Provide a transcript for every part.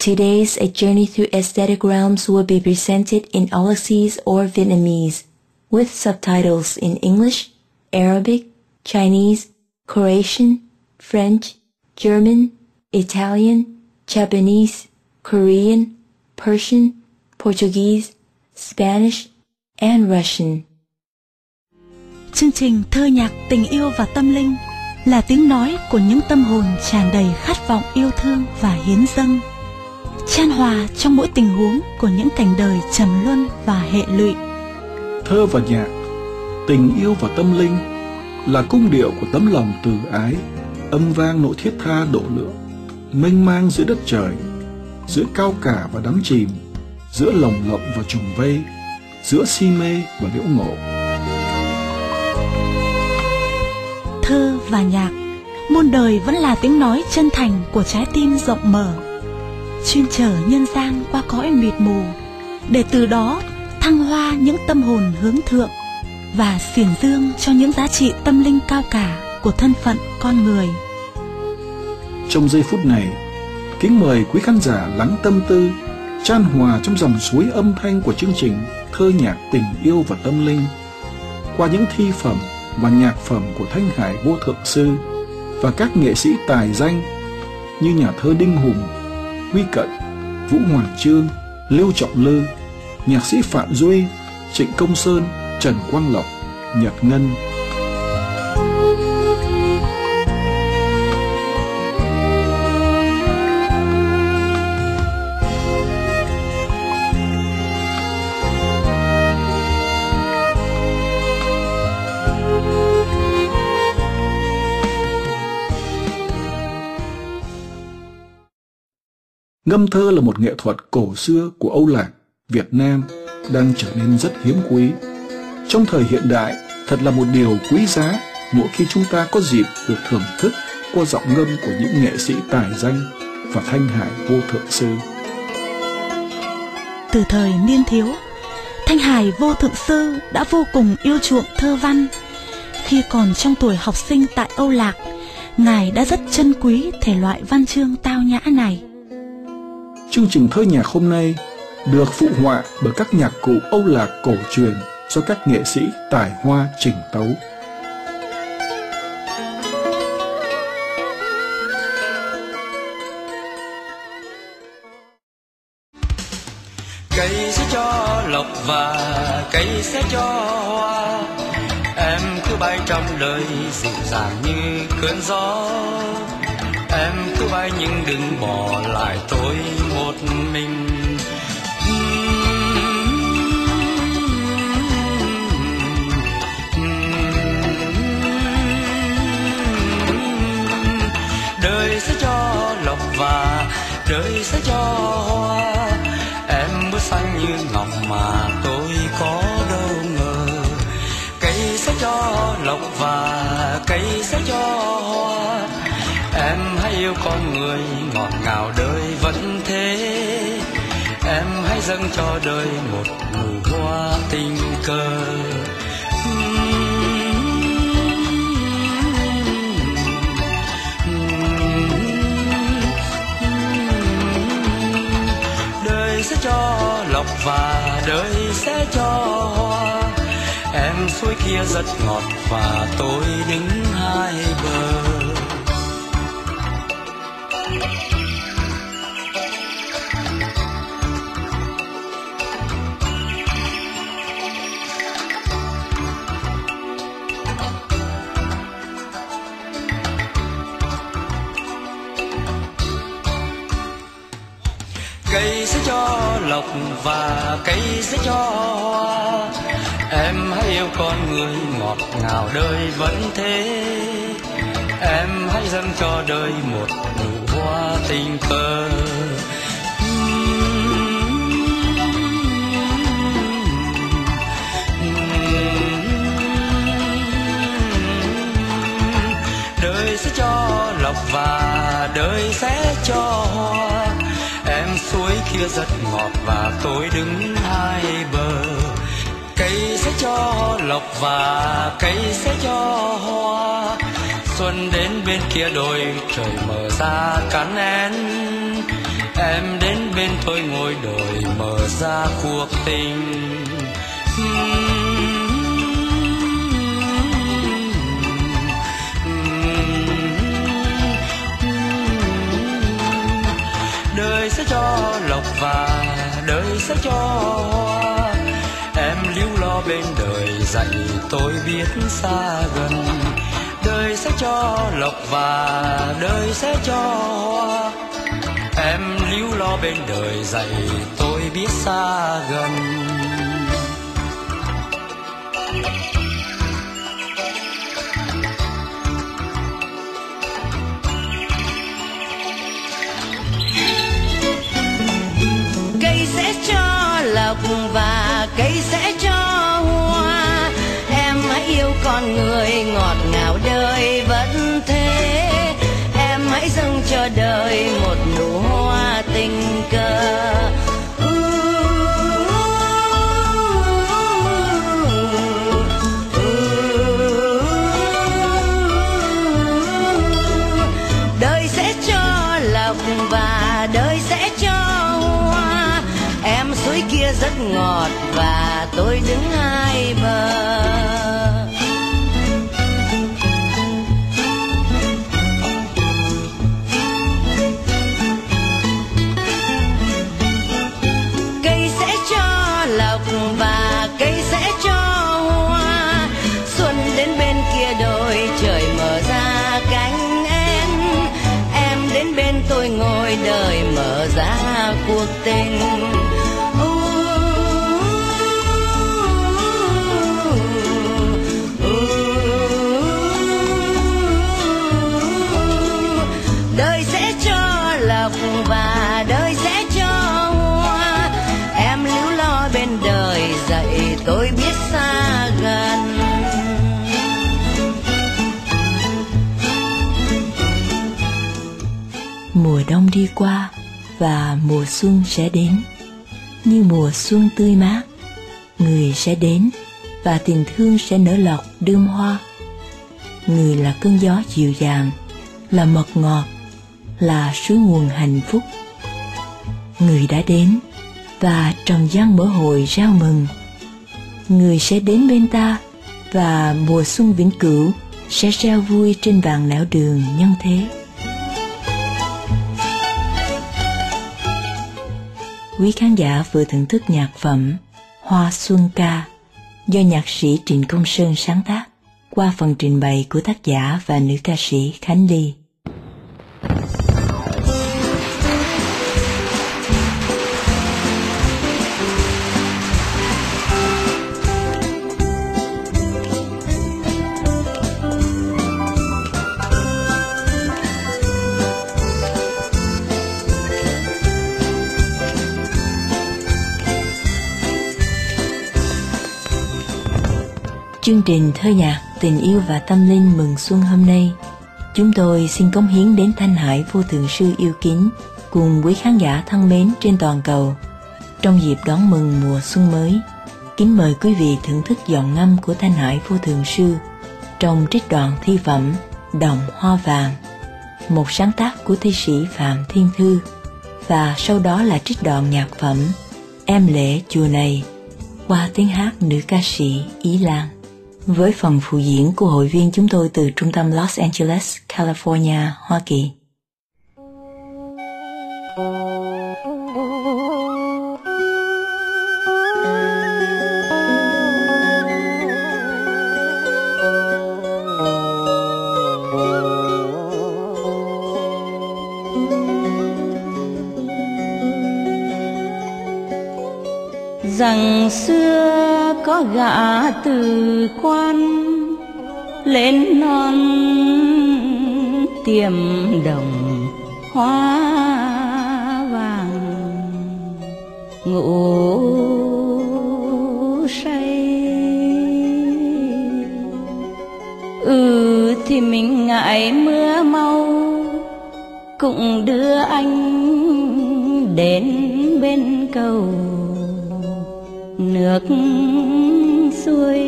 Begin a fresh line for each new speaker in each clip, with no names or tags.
Today's A Journey Through Aesthetic Realms will be presented in Auxese or Vietnamese, with subtitles in English, Arabic, Chinese, Croatian, French, German, Italian, Japanese, Korean, Persian, Portuguese, Spanish, and Russian.
Chương trình Thơ nhạc tình yêu và tâm linh là tiếng nói của những tâm hồn tràn đầy khát vọng yêu thương và hiến dâng, chan hòa trong mỗi tình huống của những cảnh đời trầm luân và hệ lụy.
Thơ và nhạc, tình yêu và tâm linh là cung điệu của tấm lòng từ ái, âm vang nỗi thiết tha độ lượng, mênh mang giữa đất trời, giữa cao cả và đắm chìm, giữa lồng lộng và trùng vây, giữa si mê và liễu ngộ.
Thơ và nhạc, muôn đời vẫn là tiếng nói chân thành của trái tim rộng mở, chuyên chở nhân gian qua cõi mịt mù, để từ đó thăng hoa những tâm hồn hướng thượng và xiển dương cho những giá trị tâm linh cao cả của thân phận con người.
Trong giây phút này, kính mời quý khán giả lắng tâm tư, chan hòa trong dòng suối âm thanh của chương trình Thơ nhạc tình yêu và tâm linh, qua những thi phẩm và nhạc phẩm của Thanh Hải Vô Thượng Sư và các nghệ sĩ tài danh như nhà thơ Đinh Hùng, Huy Cận, Vũ Hoàng Chương, Lưu Trọng Lư, nhạc sĩ Phạm Duy, Trịnh Công Sơn, Trần Quang Lộc, Nhật Ngân. Ngâm thơ là một nghệ thuật cổ xưa của Âu Lạc, Việt Nam đang trở nên rất hiếm quý. Trong thời hiện đại, thật là một điều quý giá mỗi khi chúng ta có dịp được thưởng thức qua giọng ngâm của những nghệ sĩ tài danh và Thanh Hải Vô Thượng Sư.
Từ thời niên thiếu, Thanh Hải Vô Thượng Sư đã vô cùng yêu chuộng thơ văn. Khi còn trong tuổi học sinh tại Âu Lạc, Ngài đã rất trân quý thể loại văn chương tao nhã này.
Chương trình Thơ nhạc hôm nay được phụ họa bởi các nhạc cụ Âu Lạc cổ truyền do các nghệ sĩ tài hoa chỉnh tấu.
Cây sẽ cho lộc và cây sẽ cho hoa, em cứ bay trong đời dịu dàng như cơn gió. Em cứ bay nhưng đừng bỏ lại tôi một mình. Đời sẽ cho lộc và đời sẽ cho hoa, em bước xanh như ngọc mà tôi có đâu ngờ. Cây sẽ cho lộc và cây sẽ cho hoa, em hãy yêu con người ngọt ngào đời vẫn thế. Em hãy dâng cho đời một nụ hoa tình cờ. Đời sẽ cho lộc và đời sẽ cho hoa, em suối kia rất ngọt và tôi đứng hai bờ. Cây sẽ cho lộc và cây sẽ cho hoa, em hãy yêu con người ngọt ngào đời vẫn thế. Em hãy dâng cho đời một nụ hoa tình cờ. Đời sẽ cho lộc và đời sẽ cho hoa, em suối kia rất ngọt và tôi đứng hai bờ. Cây sẽ cho lộc và cây sẽ cho hoa, xuân đến bên kia đồi trời mở ra cắn én. Em đến tôi ngồi đợi mở ra cuộc tình. Đời sẽ cho lộc và đời sẽ cho hoa, em líu lo bên đời dạy tôi biết xa gần. Đời sẽ cho lộc và đời sẽ cho hoa, em líu lo bên đời dạy tôi biết xa gần.
Cây sẽ cho lộc và cây sẽ cho hoa, em hãy yêu con người ngọt ngào đời vẫn thế. Em hãy dâng cho đời một nụ hoa tình cờ. Đời sẽ cho lộc và đời sẽ cho hoa, em suối kia rất ngọt và tôi đứng hai bờ. Cây sẽ cho lộc và cây sẽ cho hoa, xuân đến bên kia đồi trời mở ra cánh én. Em đến bên tôi ngồi đời mở ra cuộc tình. Đời sẽ cho lộc và đời sẽ cho hoa, em líu lo bên đời dạy tôi biết xa gần.
Mùa đông đi qua và mùa xuân sẽ đến. Như mùa xuân tươi mát, người sẽ đến và tình thương sẽ nở lộc đơm hoa. Người là cơn gió dịu dàng, là mật ngọt, là suối nguồn hạnh phúc. Người đã đến và trần gian mở hội rao mừng. Người sẽ đến bên ta và mùa xuân vĩnh cửu sẽ reo vui trên vàng nẻo đường nhân thế. Quý khán giả vừa thưởng thức nhạc phẩm Hoa Xuân Ca do nhạc sĩ Trịnh Công Sơn sáng tác qua phần trình bày của tác giả và nữ ca sĩ Khánh Ly. Chương trình thơ nhạc tình yêu và tâm linh mừng xuân hôm nay, chúng tôi xin cống hiến đến Thanh Hải Vô Thượng Sư yêu kính cùng quý khán giả thân mến trên toàn cầu. Trong dịp đón mừng mùa xuân mới, kính mời quý vị thưởng thức giọng ngâm của Thanh Hải Vô Thượng Sư trong trích đoạn thi phẩm Đồng Hoa Vàng, một sáng tác của thi sĩ Phạm Thiên Thư, và sau đó là trích đoạn nhạc phẩm Em Lễ Chùa Này qua tiếng hát nữ ca sĩ Ý Lan, với phần phụ diễn của hội viên chúng tôi từ trung tâm Los Angeles, California, Hoa Kỳ.
Rằng xưa có gã từ quan lên non tiềm đồng hoa vàng ngủ say. Thì mình ngại mưa mau cũng đưa anh đến bên cầu nước xuôi.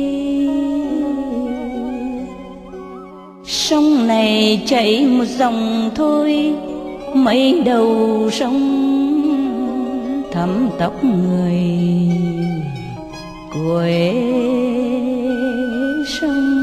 Sông này chảy một dòng thôi, mấy đầu sông thấm tóc người cuối sông.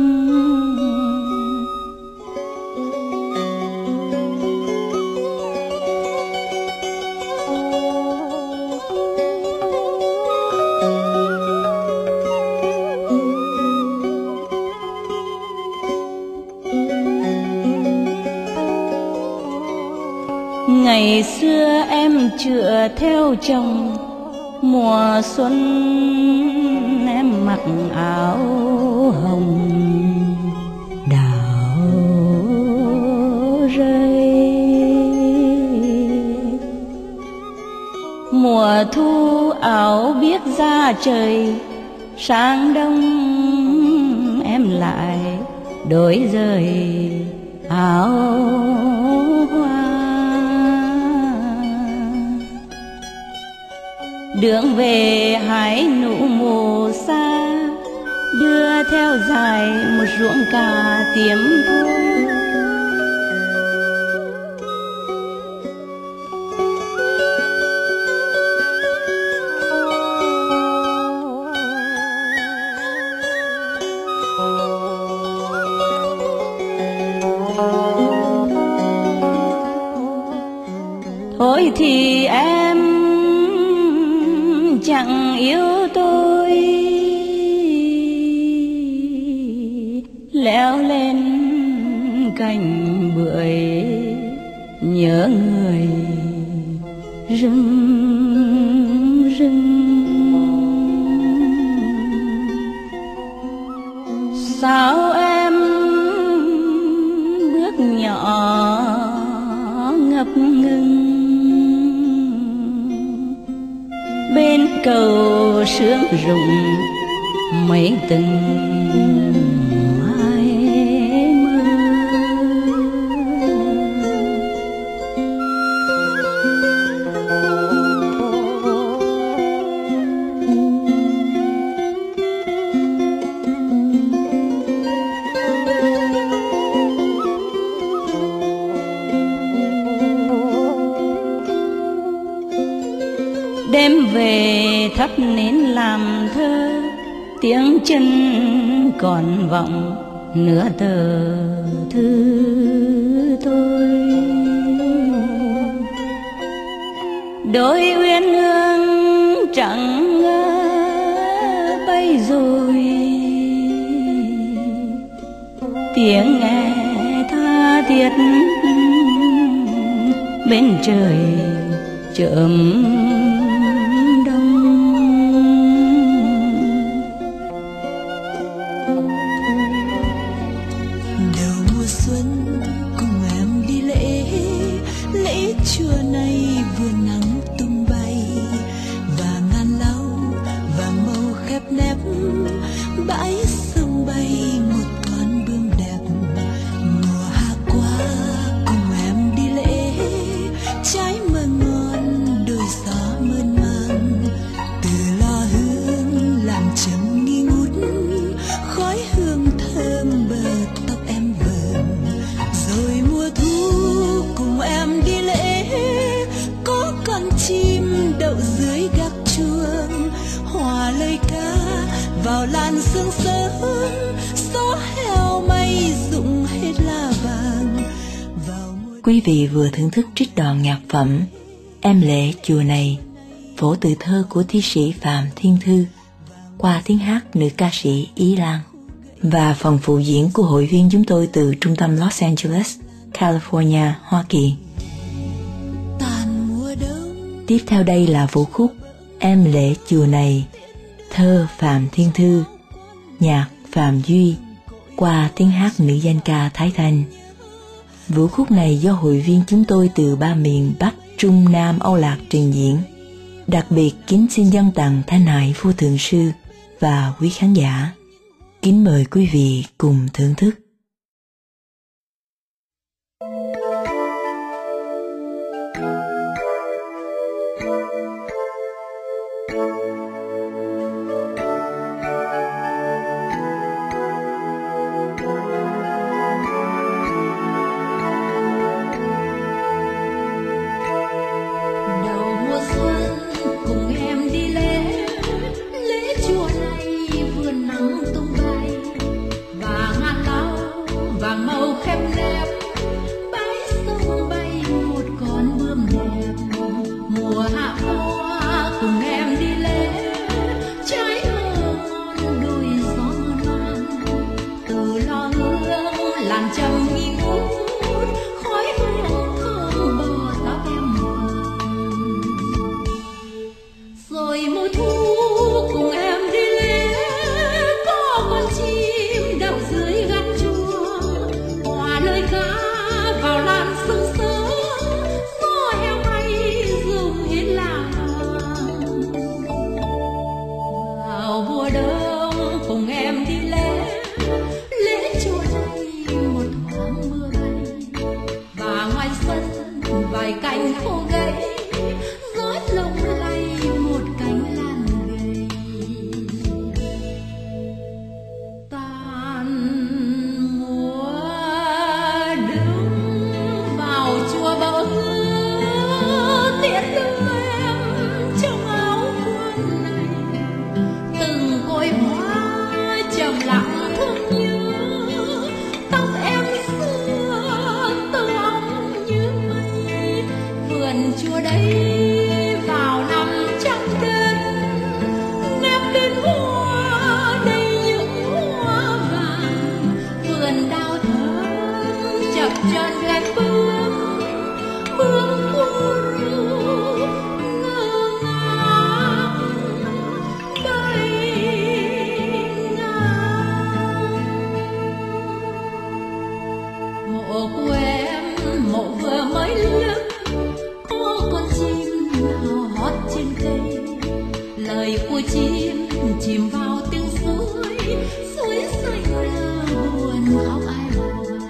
Ngày xưa em chữa theo chồng, mùa xuân em mặc áo hồng đào rơi. Mùa thu áo biết ra trời, sang đông em lại đổi rời áo hoa. Đường về hái nụ mùa xa, đưa theo dài một ruộng cà tiếm thua. Thôi thì em chẳng yêu tôi, leo lên cành bưởi nhớ người rừng rừng. Sao em bước nhỏ ngập ngừng bên cầu sương rụng mấy từng mái mơ. Đêm về thắp nến làm thơ, tiếng chân còn vọng nửa tờ thư tôi. Đôi uyên ương chẳng ngờ bay rồi, tiếng nghe tha thiết bên trời chợm vào làn sương sớm, gió heo mây rụng hết lá vàng.
Quý vị vừa thưởng thức trích đoạn nhạc phẩm Em Lệ Chùa Này, phổ từ thơ của thi sĩ Phạm Thiên Thư qua tiếng hát nữ ca sĩ Ý Lan và phần phụ diễn của hội viên chúng tôi từ trung tâm Los Angeles, California, Hoa Kỳ. Tiếp theo đây là vũ khúc Em Lệ Chùa Này, thơ Phạm Thiên Thư, nhạc Phạm Duy qua tiếng hát nữ danh ca Thái Thanh. Vũ khúc này do hội viên chúng tôi từ ba miền Bắc, Trung, Nam, Âu Lạc trình diễn. Đặc biệt kính xin dâng tặng Thanh Hải Phu Thượng Sư và quý khán giả. Kính mời quý vị cùng thưởng thức.
Đầu mùa xuân vườn chùa đấy vào năm trong đêm nép bên hoa đầy những hoa vàng, vườn đào thơm chập chờn gánh bướm bướm phù ru ngơ ngác bay ngang. Mộ của em mộ vừa mới lấp, có con chim nào hót trên cây, lời của chim chìm vào tiếng suối, suối xanh lờ buồn khóc ai hoài.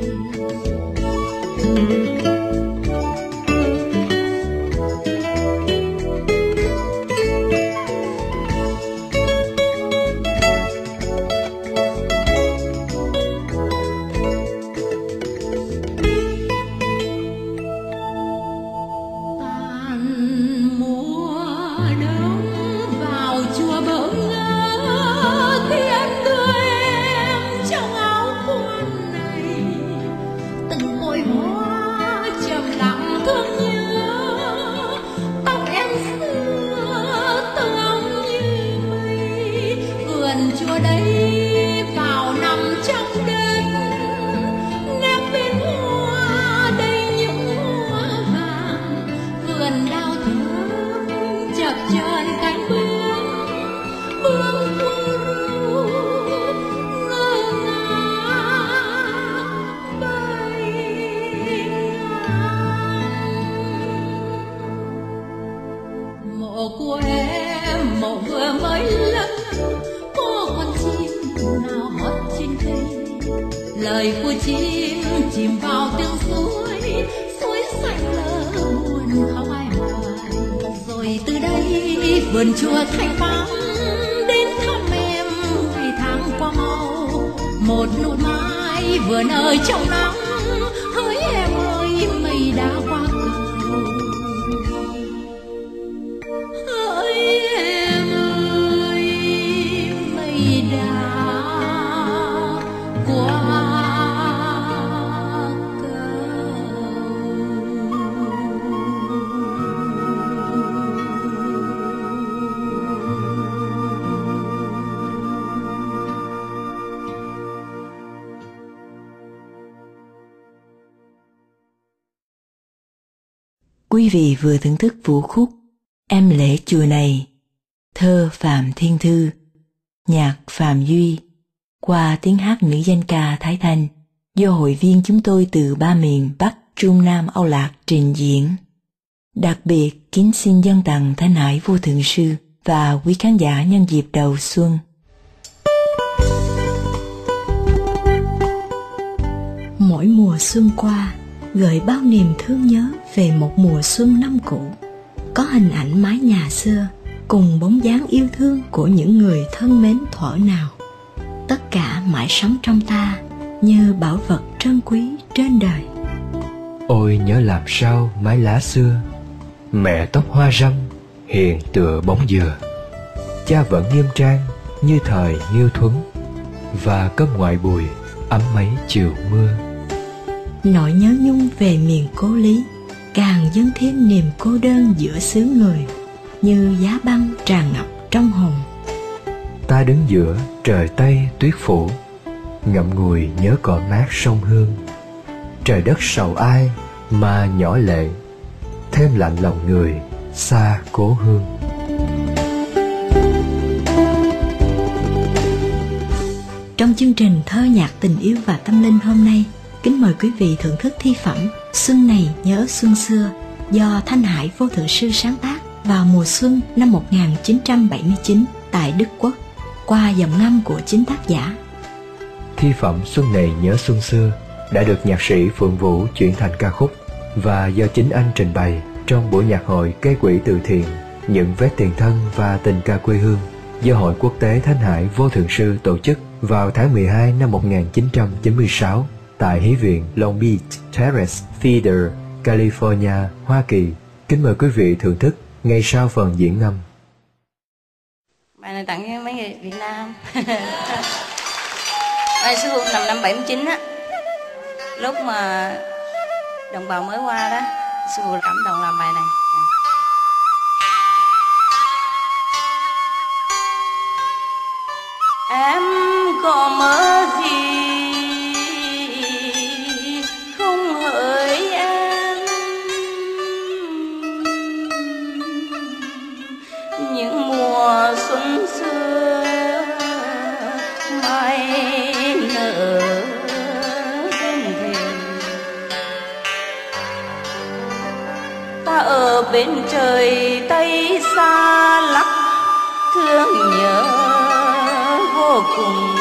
Chùa đấy vào nằm trong đêm nép bên hoa đầy những hoa vàng, vườn đào thơm chập chờn cánh bướm bướm phù ru ngơ ngác bay ngang. Mộ của em mộ vừa mới lấp, lời của chim chìm vào tiếng suối, suối xanh lờ buồn khóc ai hoài. Rồi từ đây vườn chùa thanh vắng, đến thăm em ngày tháng qua mau. Một nụ mai vừa nở trong nắng, hỡi em ơi mây đã qua cầu. Hỡi em ơi mây đã qua.
Quý vị vừa thưởng thức vũ khúc Em Lễ Chùa Này, thơ Phạm Thiên Thư, nhạc Phạm Duy, qua tiếng hát nữ danh ca Thái Thanh, do hội viên chúng tôi từ ba miền Bắc, Trung, Nam, Âu Lạc trình diễn. Đặc biệt kính xin dâng tặng Thanh Hải Vô Thượng Sư và quý khán giả nhân dịp đầu xuân.
Mỗi mùa xuân qua gợi bao niềm thương nhớ về một mùa xuân năm cũ, có hình ảnh mái nhà xưa cùng bóng dáng yêu thương của những người thân mến thuở nào. Tất cả mãi sống trong ta như bảo vật trân quý trên đời.
Ôi nhớ làm sao mái lá xưa, mẹ tóc hoa râm hiền tựa bóng dừa, cha vẫn nghiêm trang như thời Nghiêu Thuấn, và cơm ngoại bùi ấm mấy chiều mưa.
Nỗi nhớ nhung về miền cố lý càng dâng thêm niềm cô đơn giữa xứ người, như giá băng tràn ngập trong hồn.
Ta đứng giữa trời Tây tuyết phủ, ngậm ngùi nhớ cỏ mát sông Hương. Trời đất sầu ai mà nhỏ lệ, thêm lạnh lòng người xa cố hương.
Trong chương trình thơ nhạc tình yêu và tâm linh hôm nay, kính mời quý vị thưởng thức thi phẩm Xuân Này Nhớ Xuân Xưa do Thanh Hải Vô Thượng Sư sáng tác vào mùa xuân năm 1979 tại Đức Quốc, qua giọng ngâm của chính tác giả.
Thi phẩm Xuân Này Nhớ Xuân Xưa đã được nhạc sĩ Phượng Vũ chuyển thành ca khúc và do chính anh trình bày trong buổi nhạc hội gây quỹ từ thiện Những Vết Tiền Thân và Tình Ca Quê Hương do Hội Quốc tế Thanh Hải Vô Thượng Sư tổ chức vào tháng 12 năm 1996 tại Hí viện Long Beach Terrace Theater, California, Hoa Kỳ. Kính mời quý vị thưởng thức ngay sau phần diễn ngâm.
Bài này tặng cho mấy người Việt Nam. Bài xuất hiện năm 79 á, lúc mà đồng bào mới qua đó, Sư phụ cảm động làm bài này. Em có mơ gì không hỡi em, những mùa xuân xưa mai nở bên thềm. Ta ở bên trời Tây xa lắc thương nhớ vô cùng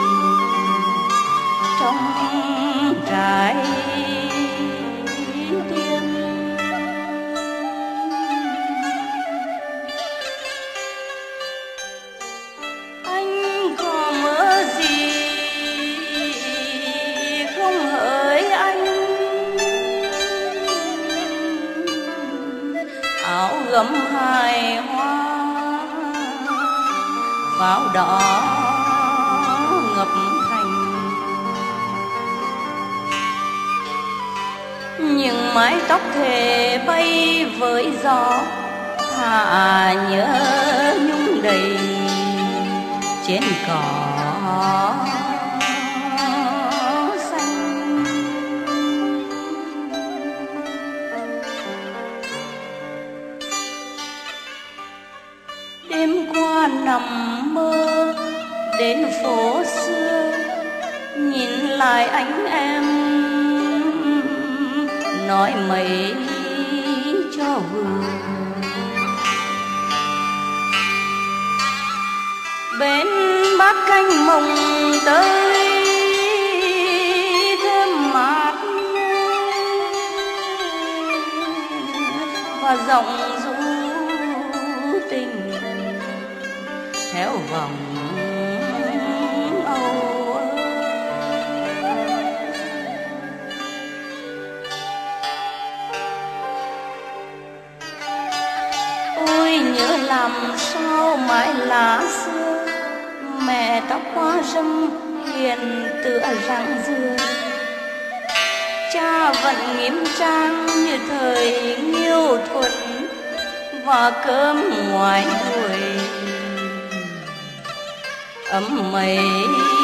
trong trái tim. Anh có mơ gì không hỡi anh, áo gấm hài hoa pháo đỏ ngập thành, những mái tóc thề bay với gió, thả nhớ nhung đầy trên cỏ xanh. Đêm qua nằm mơ đến phố xưa, nhìn lại anh em nói mấy cho vừa. Bên bát canh mồng tới thơm mát và giọng ru tình theo vòng âu. Ôi nhớ làm sao mãi lá xưa, mẹ tóc hoa râm hiền tựa răng dưa. Cha vẫn nghiêm trang như thời Nghiêu Thuận, và cơm ngoài đuổi ấm mấy